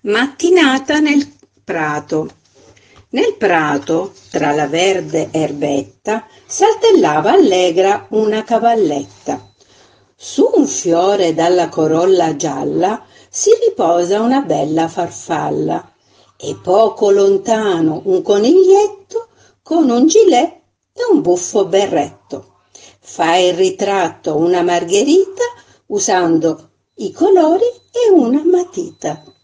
Mattinata nel prato. Nel prato, tra la verde erbetta, saltellava allegra una cavalletta. Su un fiore dalla corolla gialla si riposa una bella farfalla, e poco lontano un coniglietto con un gilet e un buffo berretto. Fa il ritratto una margherita usando i colori e una matita.